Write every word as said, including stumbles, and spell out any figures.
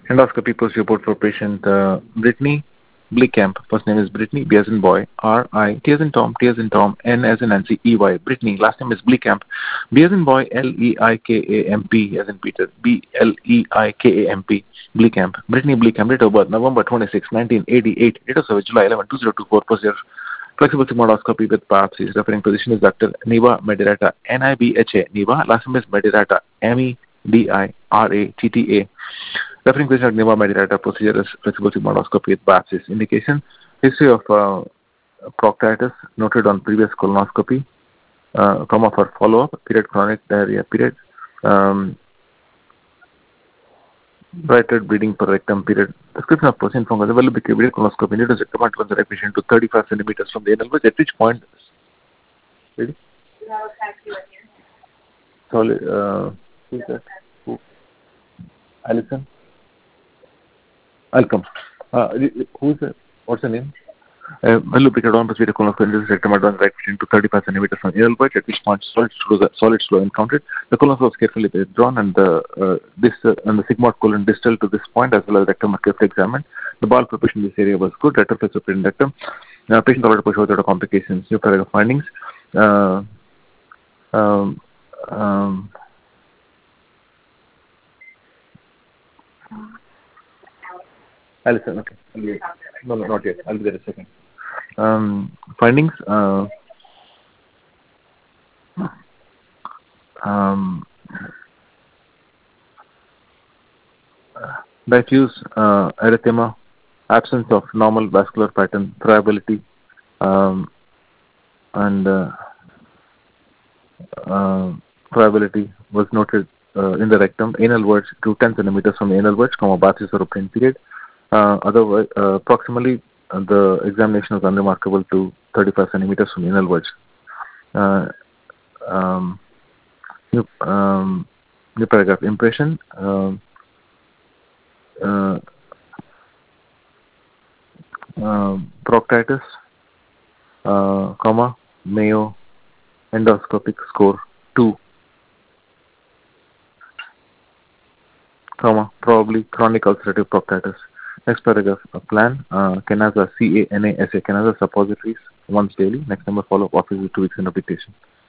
Endoscopy post report for patient uh, Brittany Bleekamp. First name is Brittany, B as in boy, R I, T as in Tom, T as in Tom, N as in Nancy, E Y. Brittany. Last name is Bleekamp, B as in boy, L E I K A M P as in Peter, B L E I K A M P. Bleekamp. Brittany Bleekamp. Date of birth November twenty-sixth, nineteen eighty-eight. Date of service July eleventh, two thousand twenty-four. Procedure flexible sigmoidoscopy with biopsies. Referring physician is Doctor Niva Medirata, N I B H A. Niva. Last name is Medirata, M E D I R A T T A. Referring patient at Niva Medirata, procedure is flexible sigmoidoscopy with biopsies. Indication, history of uh, proctitis noted on previous colonoscopy, uh, comma for follow-up, period chronic diarrhea, period, um, brighter bleeding per rectum, period. Description of patient from available period colonoscopy, needed rectum advance right patient to thirty-five centimeters from the anal wedge, at which point, ready? Sorry, uh, who is that? Who? Alison? I'll come. Uh, who is that? What's the name? Uh, well lubricated on posterior colonoscopy rectum advance right patient to thirty-five centimeters from anal wedge, at which point solid flow, solid flow encountered. The colon was carefully withdrawn and the uh, this uh, and the sigmoid colon distal to this point, as well as rectum was carefully examined. The bowel preparation in this area was good. Retroflex operating rectum. Uh, patient already pushed without complications. New paragraph findings. Uh, um, um, Alison, okay. I'll be, no, no, not yet. I'll be there in a second. Um, findings. Uh, um, diffuse uh, erythema, absence of normal vascular pattern, friability, um, and uh, uh, friability was noted uh, in the rectum. Anal verge to ten centimeters from the anal verge, comma, biopsies were obtained, period. Uh, otherwise, uh, proximally, uh, the examination was unremarkable to thirty-five centimeters from the anal verge. Uh, um, new, um, new paragraph, impression. Um, uh, um, proctitis, uh, comma, Mayo, endoscopic score two, comma, probably chronic ulcerative proctitis. Next paragraph, a plan, uh, Canaza, C A N A S A, Canaza suppositories once daily. Next number, follow-up office with two weeks in application.